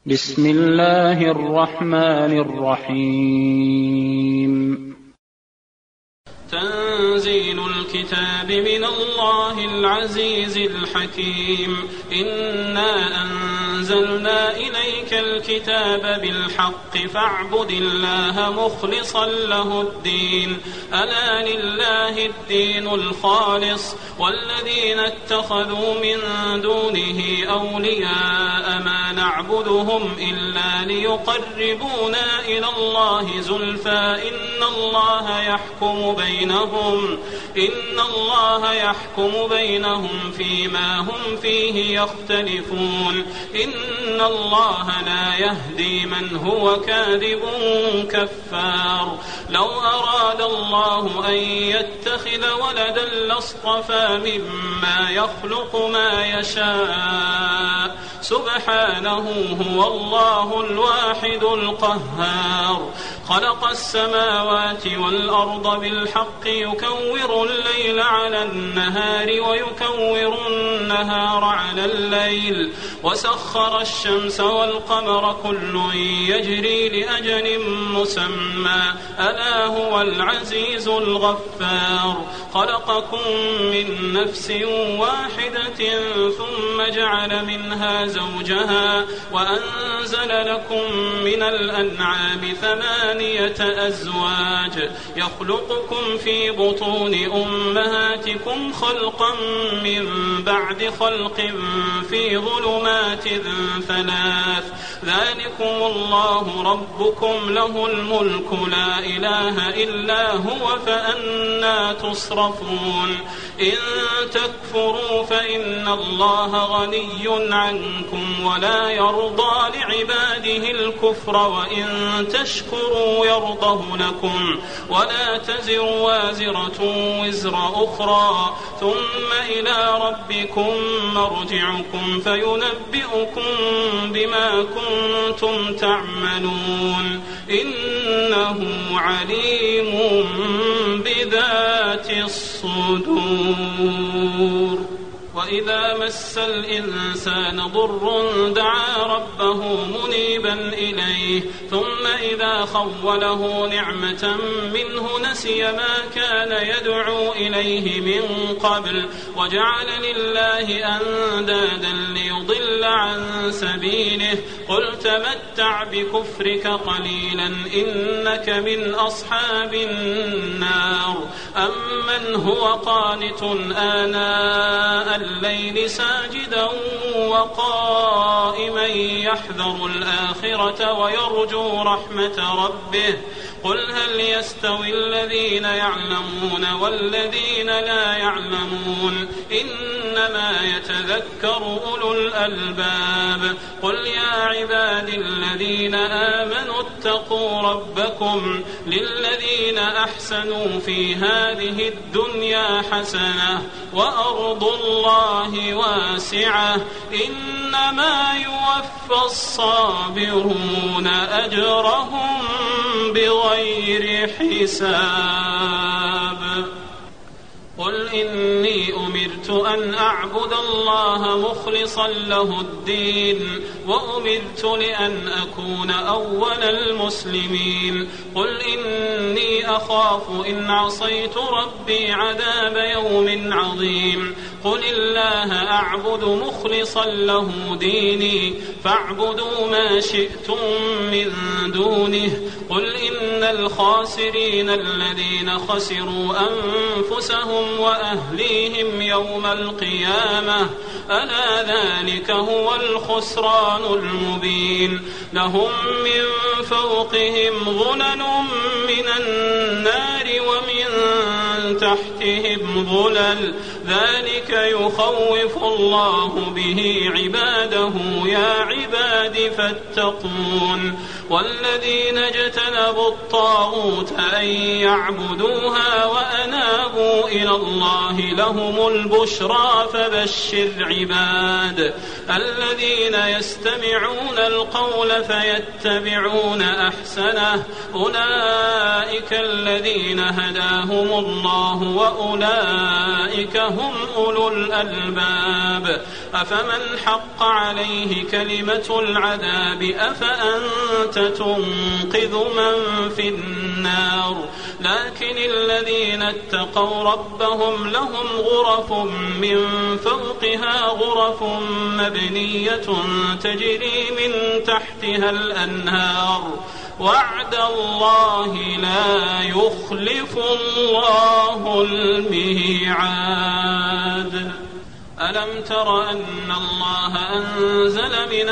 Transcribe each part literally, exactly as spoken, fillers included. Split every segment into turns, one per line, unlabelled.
بسم الله الرحمن الرحيم.
تنزيل الكتاب من الله العزيز الحكيم. إنا أنزلنا إليك الكتاب بالحق فاعبد الله مخلصا له الدين. ألا لله الدين الخالص والذين اتخذوا من دونه أولياء ما نعبدهم إلا ليقربونا إلى الله زلفى إن الله يحكم بينهم إن الله يحكم بينهم فيما هم فيه يختلفون. إن الله لا يهدي من هو كاذب كفار. لو أراد الله أن يتخذ ولدا لاصطفى مما يخلق ما يشاء سبحانه هو الله الواحد القهار. خلق السماوات والأرض بالحق يكور الليل على النهار ويكور النهار على الليل وسخر الشمس والقمر كل يجري لأجل مسمى ألا هو العزيز الغفار. خلقكم من نفس واحدة ثم جعل منها زوجها وأنزل لكم من الأنعام ثمانية أزواج يخلقكم في بطون أمهاتكم خلقا من بعد خلق في ظلمات ثلاث. ذلكم الله ربكم له الملك لا إله إلا هو فأنى تصرفون. إن تكفروا فإن الله غني عنكم ولا يرضى لعباده الكفر وإن تشكروا يرضه لكم ولا تزر وازرة وزر أخرى ثم إلى ربكم مرجعكم فينبئكم بما كنتم تعملون. إنه عليم بذات الصدور. وإذا مس الإنسان ضر دعا ربه منيبا إليه ثم إذا خوله نعمة منه نسي ما كان يدعو إليه من قبل وجعل لله أندادا ليضل عن سبيله. قل تمتع بكفرك قليلا إنك من أصحاب النار. أمن هو قانت آناء الليل ساجدا وقائما يحذر الآخرة ويرجو رحمة ربه. قل هل يستوي الذين يعلمون والذين لا يعلمون إنما يتذكر أولو الألباب. قل يا عبادي الذين آمنوا اتقوا ربكم للذين أحسنوا في هذه الدنيا حسنة وأرض الله واسعة إنما يوفى الصابرون أجرهم بغير حساب. قل إني أمرت أن أعبد الله مخلصا له الدين وأمرت لأن أكون أول المسلمين. قل إني أخاف إن عصيت ربي عذاب يوم عظيم. قل الله أعبد مخلصا له ديني فاعبدوا ما شئتم من دونه. قل إن الخاسرين الذين خسروا أنفسهم وأهليهم يوم القيامة ألا ذلك هو الخسران المبين. لهم من فوقهم ظلل من النار ومن تحتهم ظلل ذلك يخوف الله به عباده يا عباد فاتقون. والذين اجتنبوا الطاغوت أن يعبدوها وأنابوا إلى الله لهم البشرى فبشر عباد الذين يستمعون القول فيتبعون أحسنه أولئك الذين هداهم الله وأولئك هم أولو الألباب. أفمن حق عليه كلمة العذاب أفأنت تنقذ من في النار. لكن الذين اتقوا ربهم لهم غرف من فوقها غرف مبنية تجري من تحتها الأنهار وعد الله لا يخلف الله الميعاد. ألم تر أن الله أنزل من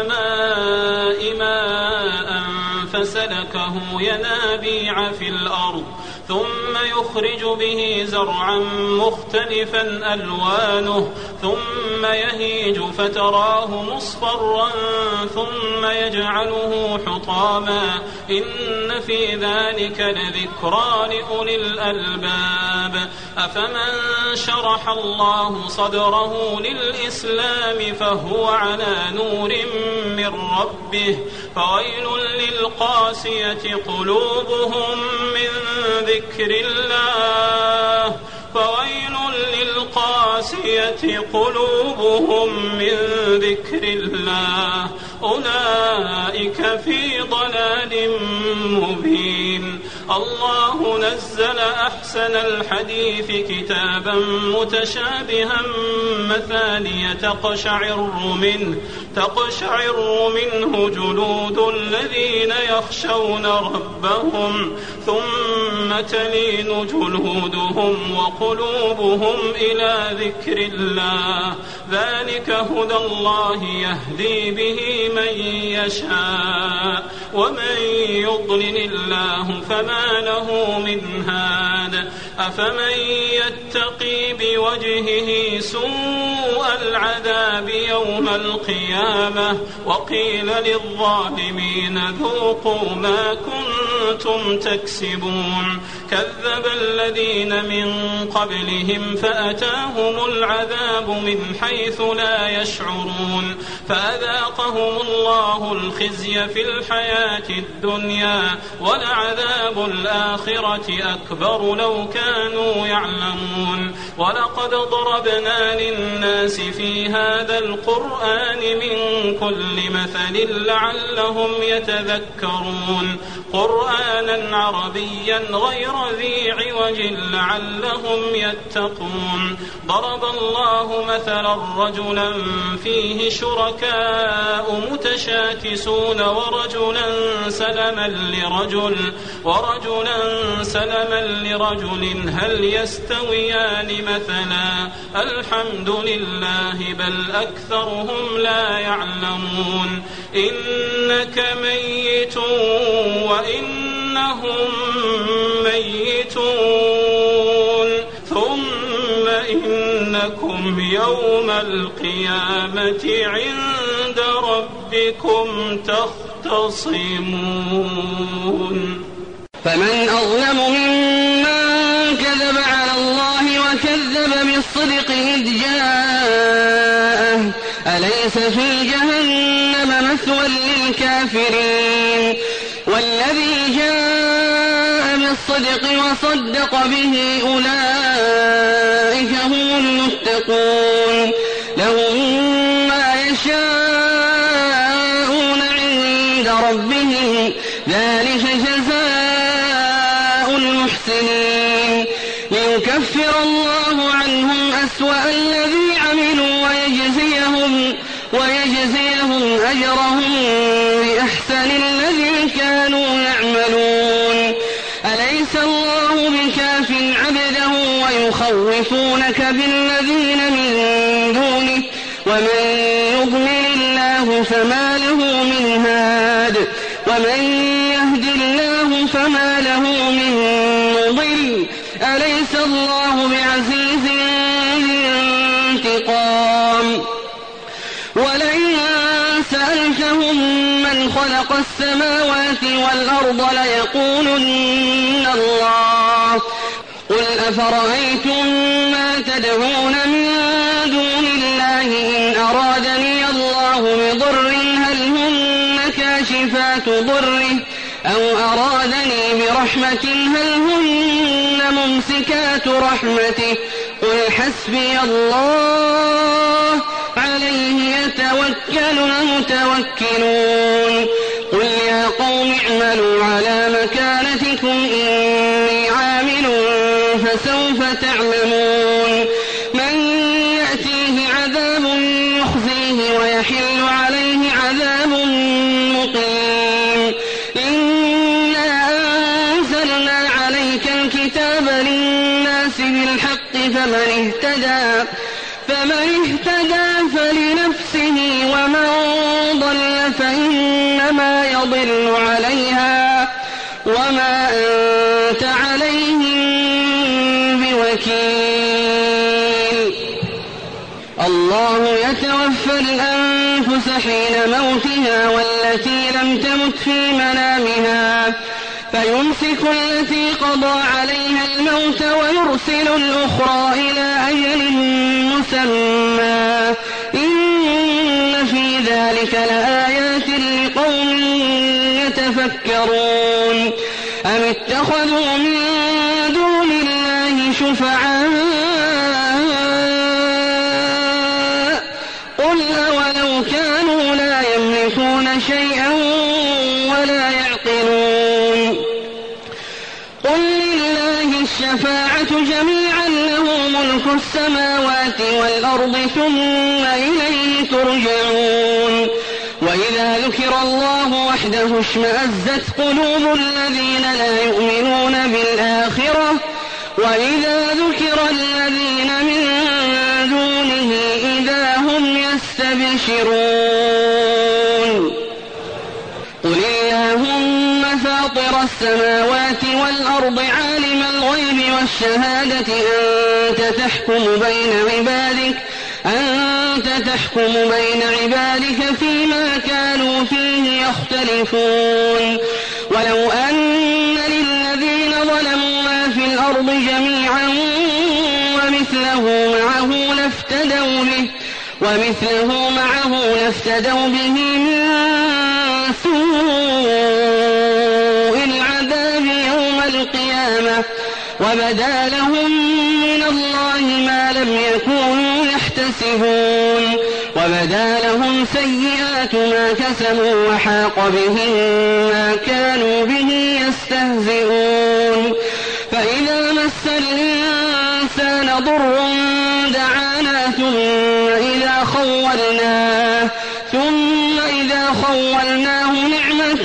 السماء ماء فسلكه ينابيع في الأرض ثم يخرج به زرعا مختلفا ألوانه ثم يهيج فتراه مصفرا ثم يجعله حطاما إن في ذلك لذكرى لأولي الألباب. أفمن شرح الله صدره للإسلام فهو على نور من ربه فويل للقاسية قلوبهم من ذكر الله فويل للقاسية قلوبهم من ذكر الله أولئك في ضلال مبين. الله نزل أحسن الحديث كتابا متشابها مثانية تقشعر منه تقشعر منه جلود الذين يخشون ربهم ثم تلين جلودهم وقلوبهم إلى ذكر الله ذلك هدى الله يهدي به من يشاء ومن يضلل الله فما له من هاد. أفمن يتقي بوجهه سوء العذاب يوم القيامة وقيل للظالمين ذوقوا ما كنتم تكسبون. كذب الذين من قبلهم فأتاهم العذاب من حيث لا يشعرون فأذاقهم الله الخزي في الحياة الدنيا ولعذاب الآخرة أكبر لو كانوا يعلمون. ولقد ضربنا للناس في هذا القرآن من كل مثل لعلهم يتذكرون قرآنا عربيا غير ذي عوج لعلهم يتقون. ضرب الله مثلا رجلا فيه شركاء متشاكسون ورجلا سلما لرجل ورجلا سلما لرجل هل يستويان مثلا الحمد لله بل أكثرهم لا يعلمون. إنك ميت وإنهم ميتون ثم إنكم يوم القيامة عند ربكم تختصمون.
فمن أظلم ممن كذب على الله وكذب بالصدق إذ جاءه أليس في جهنم مثوى للكافرين. والذي جاء بالصدق وصدق به أولئك هم المتقون لهم ما يشاءون عند ربهم ذلك جزاء المحسنين. ليكفر الله عنهم أسوأ الذي عملوا ويجزيهم, ويجزيهم أجرهم بأحسن الذي كانوا يعملون. أليس الله بكاف عبده ويخوفونك بالذين من دونه ومن يضلل الله فما له من هاد ومن يهد الله فما له من مضل. أليس الله بعزيز ذي انتقام. ولئن سألتهم من خلق السماوات والأرض ليقولن الله. قل أفرأيتم ما تدعون من دون الله إن أرادني الله بضر هل هن كاشفات ضره أو أرادني برحمة هل هن ممسكات رحمته. قل حسبي الله عليه يتوكل يتوكل المتوكلون قل يا قوم اعملوا على مكانتكم إني عامل فسوف تعلمون من يأتيه عذاب يخزيه ويحل عليه عذاب مقيم إنا أنزلنا عليك الكتاب للناس بالحق فمن اهتدى فمن اهتدى فلنفسه ومن ضل فإنما يضل عليها وما أنت عليهم بوكيل الله يتوفى الأنفس حين موتها والتي لم تمت في منامها فيمسك التي قضى عليها الموت ويرسل الأخرى إلى أجل مسمى إن في ذلك لآيات لقوم يتفكرون أم اتخذوا من دون الله شفعاء قل أولو كانوا لا يملكون شيئا ولا يعقلون قل لله الشفاعة جميعا له ملك السماوات والأرض ثم إليه ترجعون وإذا ذكر الله وحده اشمأزت قلوب الذين لا يؤمنون بالآخرة وإذا ذكر الذين من دونه إذا هم يستبشرون قل اللهم فاطر السماوات والأرض عالم الغيب والشهادة أنت تحكم بين عبادك أنت تحكم بين عبادك فيما كانوا فيه يختلفون ولو أن للذين ظلموا ما في الأرض جميعا ومثله معه لافتدوا به ومثله معه لافتدوا به من سوء العذاب يوم القيامة وبدا لهم من الله ما لم يكونوا يحتسبون وبدا لهم سيئات ما كسبوا وحاق بهم ما كانوا به يستهزئون فإذا مس الإنسان ضر دعانا ثم إذا خولناه ثم إذا خولناه نعمة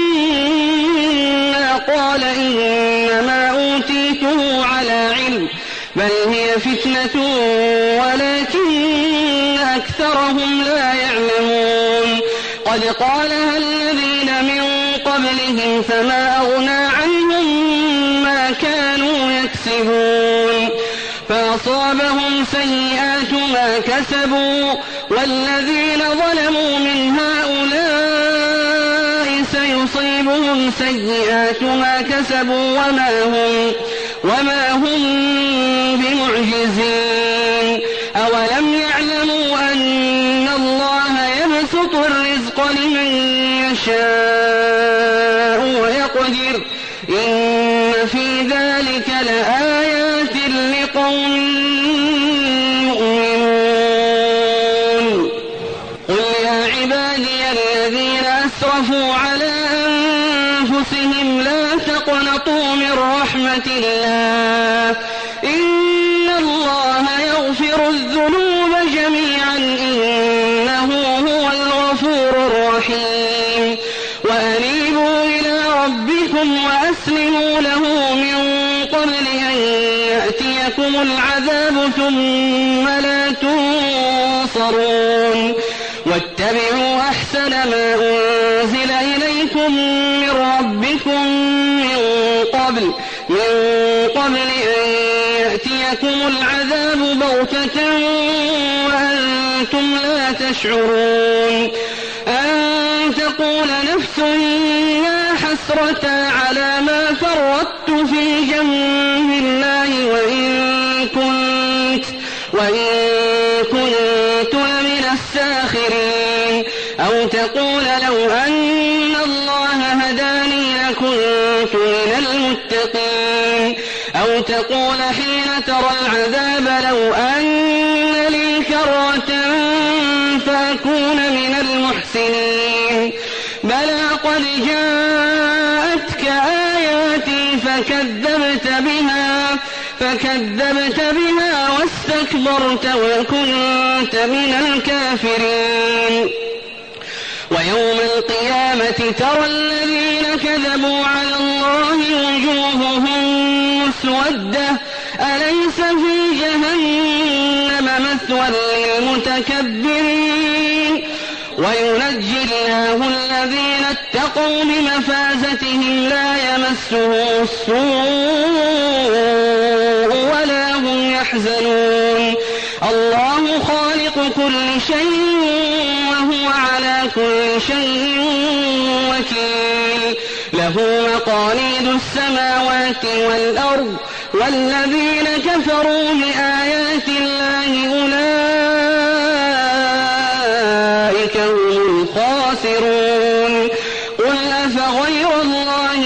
منا قال إنما أوتيته على علم بل هي فتنة ولكن أكثرهم لا يعلمون قد قالها الذين من قبلهم فما أغنى عنهم ما كانوا يكسبون فأصابهم سيئات ما كسبوا والذين ظلموا من هؤلاء سيصيبهم سيئات ما كسبوا وما هم وما هم بمعجزين أولم يعلموا أن الله يبسط الرزق لمن يشاء ويقدر إن في ذلك لآيات لقوم يؤمنون قل يا عبادي الذين أسرفوا على أنفسهم لا تقنطوا من رحمة الله إن الله يغفر الذنوب جميعا إنه هو الغفور الرحيم وأنيبوا إلى ربكم وأسلموا له من قبل أن يأتيكم العذاب ثم لا تنصرون واتبعوا أحسن ما أنزل إليكم من ربكم من قبل من قبل أن يأتيكم العذاب بغتة وأنتم لا تشعرون أن تقول نفس يا حسرة على ما فرطت في جنب الله وإن كنت وإن كنت لمن الساخرين أو تقول لو أن الله هداني لكنت من المتقين أو تقول حين ترى العذاب لو أن لي كرة فأكون فتكون من المحسنين بلى قد جاءتك آياتي فكذبت بها فكذبت بها واستكبرت وكنت من الكافرين ويوم القيامة ترى الذين كذبوا على الله وجوههم مسودة أليس في جهنم مثوى للمتكبرين وينجي الله الذين اتقوا بمفازتهم لا يمسه السوء ولا هم يحزنون الله خالق كل شيء وهو على كل شيء وكيل له مقاليد السماوات والأرض والذين كفروا بآيات الله أولئك هم الخاسرون قل أفغير الله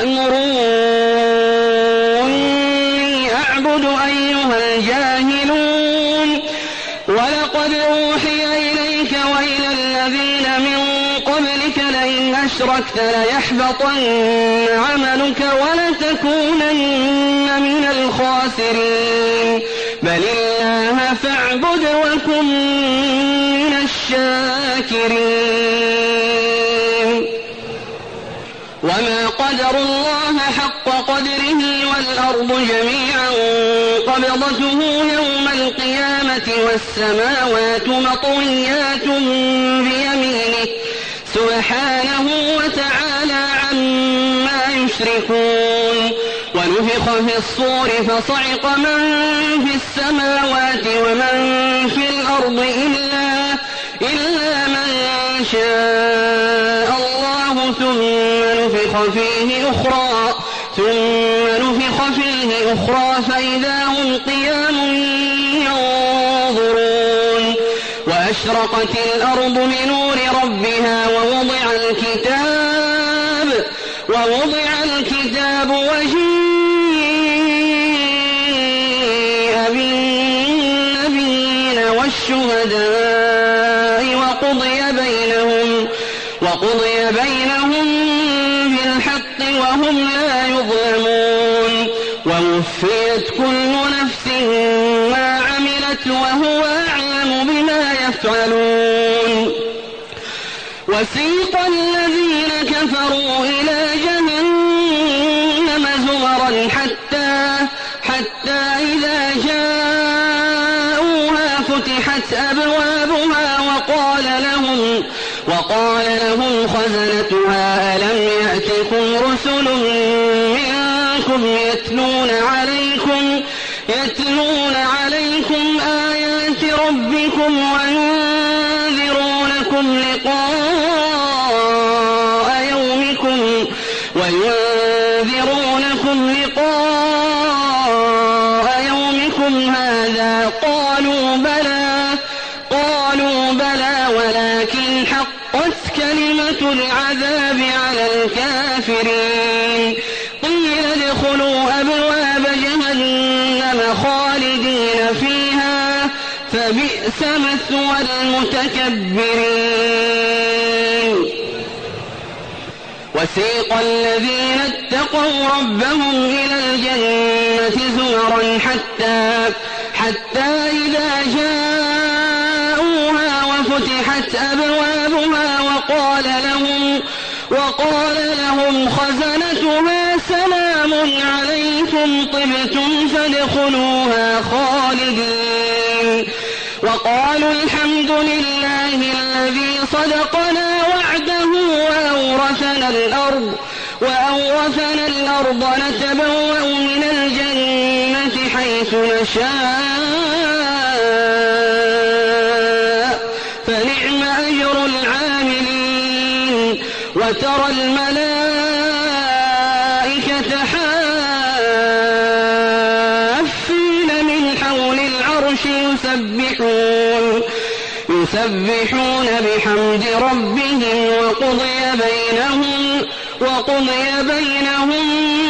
تأمروني أعبد أيها الجاهلون ولقد أوحي إليك وإلى الذين من قبلك لئن أشركت ليحبطن عملك ولتكونن من الخاسرين بل الله فاعبد وكن من الشاكرين وما قدر الله حق قدره والأرض جميعا قبضته يوم القيامة والسماوات مطويات بيمينه سبحانه وتعالى عما يشركون ونفخ في الصور فصعق من في السماوات ومن في الأرض إلا, إلا من شاء الله ثم نفخ فيه أخرى ثم نفخ فيه أخرى فإذا هم قيام ينظرون وأشرقت الأرض بنور ربها ووضع الكتاب ووضع الكتاب وجيء بالنبيين والشهداء وقضي بينهم وقضي بينهم بالحق وهم لا يظلمون ووفيت كل نفس ما عملت وهو أعلم بما يفعلون وسيق الذين كفروا إلى جهنم زمرا حتى حتى إذا جاءوها فتحت أبوابها وقال لهم وقال لهم خزنتها ألم يأتكم رسل منكم يتلون عليكم يتلون عليكم آيات ربكم وينذرونكم لقاء يومكم وينذرونكم لقاء يومكم هذا قالوا بلى قالوا بلى ولكن حقت كلمة العذاب على الكافرين قيل ادخلوا أبواب جهنم خالدين فيها فبئس مثوى المتكبرين وسيق الذين اتقوا ربهم إلى الجنة زمرا حتى حتى إذا جاءوها وفتحت أبوابها وقال لهم وقال لهم خزنتها سلام عليكم طبتم فادخلوها خالدين وقالوا الحمد لله الذي صدقنا وعده وأورثنا الأرض وأورثنا الأرض نتبوأ من الجنة حيث نشاء فنعم أجر العاملين وترى الملائكة حافين من حول العرش يسبحون يسبحون بحمد ربهم وقضي بينهم وقضي بينهم